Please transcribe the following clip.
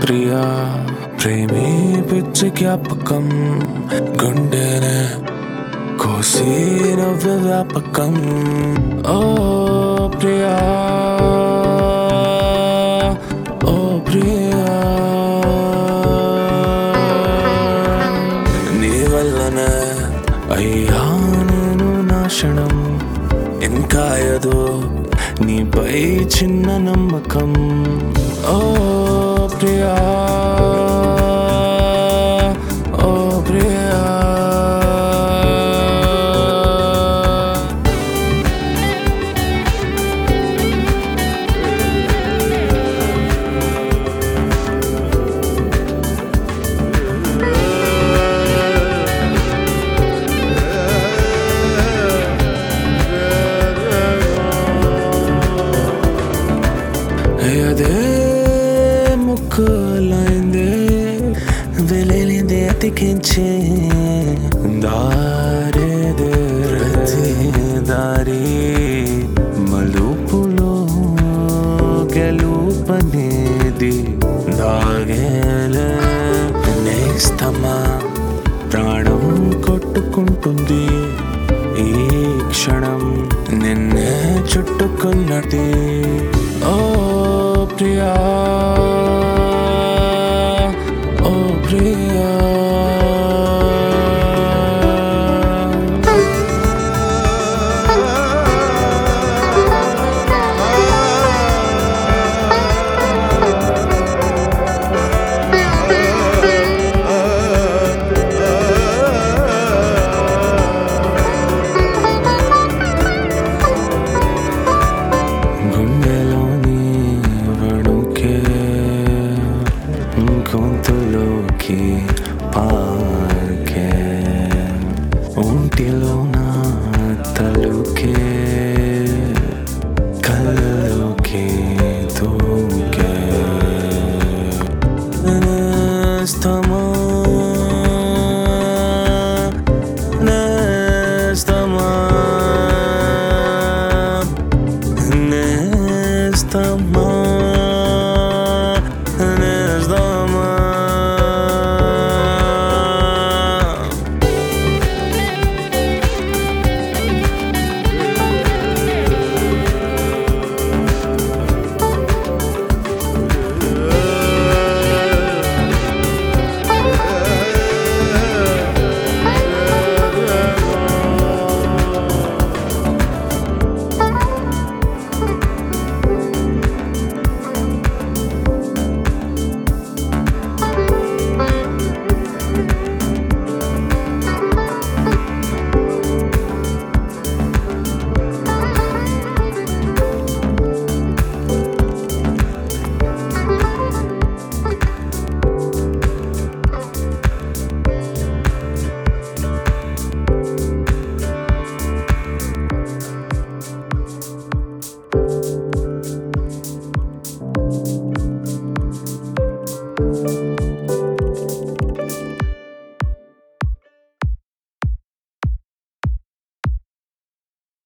ప్రియా ప్రేమే పిచ్చి జ్ఞాపకం గుండెనే కోసి నవ్య వ్యాపకం ఓ ప్రియా ఓ ప్రియా నీ వల్లనే అయ్యా నేను నాశనం ఇంకా ఏదో నీపై చిన్న నమ్మకం ఓ ప్రియా ఓ ప్రియా అదే ముక్కలైందే వెలిందే అతికించే దారేదే దారి మలుపులో గెలుపనేది దాగేలే నేస్తమా ప్రాణం కొట్టుకుంటుంది ఈ క్షణం నిన్నే చుట్టుకున్నది ఓ ప్రియా ఓ ప్రియా గొంతులోకి పార్కే ఒంటిలో నా తలుకే కళ్ళలోకి దూకే నేస్తమా నేస్తమా నేస్తమా